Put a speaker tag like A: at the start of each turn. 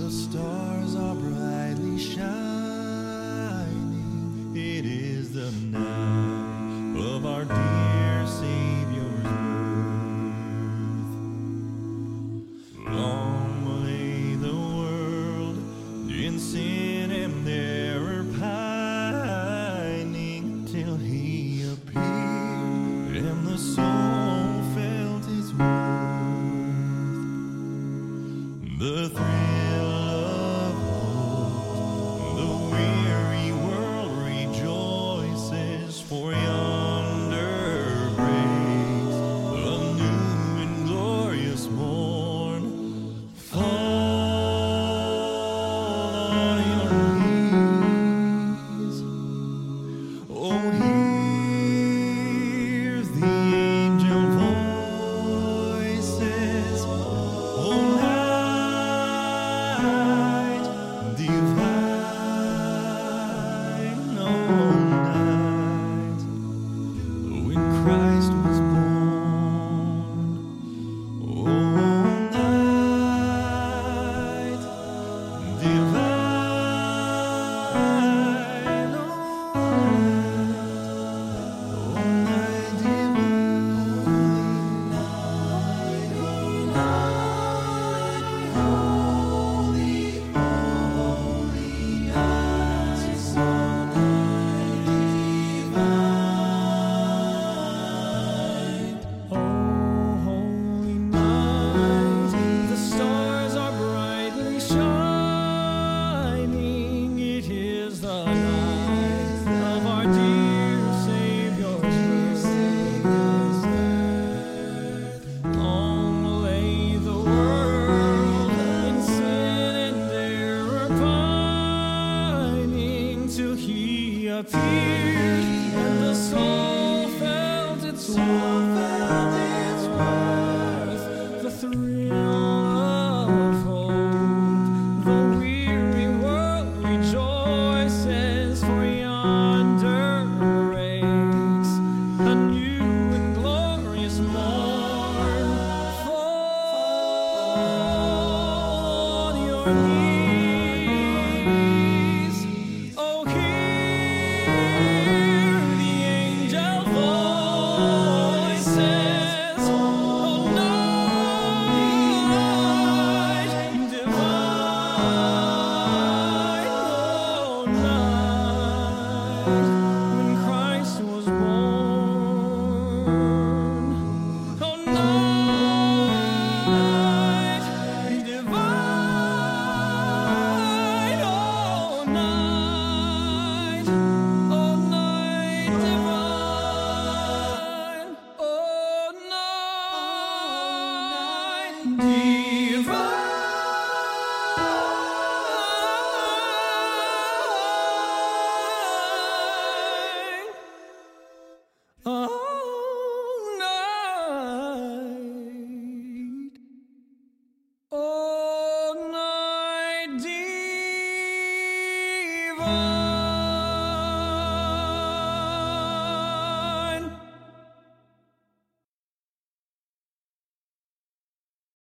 A: stars are brightly shining. It is the night of our dear Savior's birth. Long lay the world in sin and error pining, till He appeared and the soul felt its worth. The thrill of hope, the weary world rejoices, for yonder breaks a new and glorious morn. Fall on your knees, oh, hear the angel voices, oh, night divine, oh, night when Christ was born, oh, night divine, oh, night divine, holy, holy night, so night divine. Oh, holy night, the stars are brightly shining. It is the night of our dear Savior's birth. Long lay the world in sin and error pining, till He appeared and the soul felt its worth. The thrill of hope, the weary world rejoices, for yonder breaks a new and glorious morn. Fall on your knees.